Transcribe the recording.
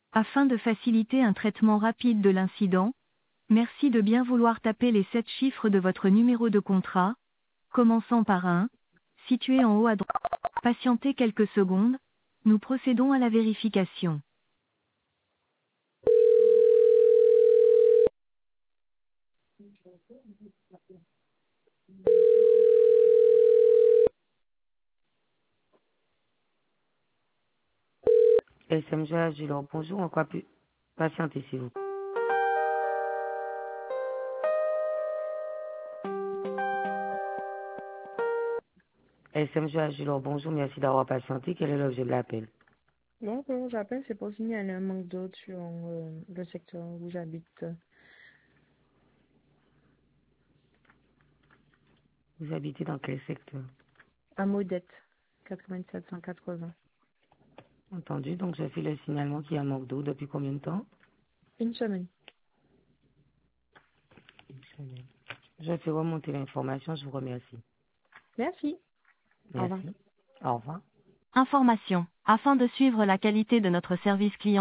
Afin de faciliter un traitement rapide de l'incident, merci de bien vouloir taper les 7 chiffres de votre numéro de contrat, commençant par 1, situé en haut à droite. Patientez quelques secondes, nous procédons à la vérification. SMG Agilor, bonjour, on croit plus patienter s'il vous plaît. SMG Agilor, bonjour, merci d'avoir patienté. Quel est l'objet de l'appel? Bonjour, j'appelle, c'est pour signaler un manque d'eau sur le secteur où j'habite. Vous habitez dans quel secteur? À Modette, 8780. Entendu, donc je fais le signalement qu'il y a un manque d'eau depuis combien de temps? Une semaine. Une semaine. Je fais remonter l'information, je vous remercie. Merci. Au revoir. Merci. Au revoir. Information. Afin de suivre la qualité de notre service client,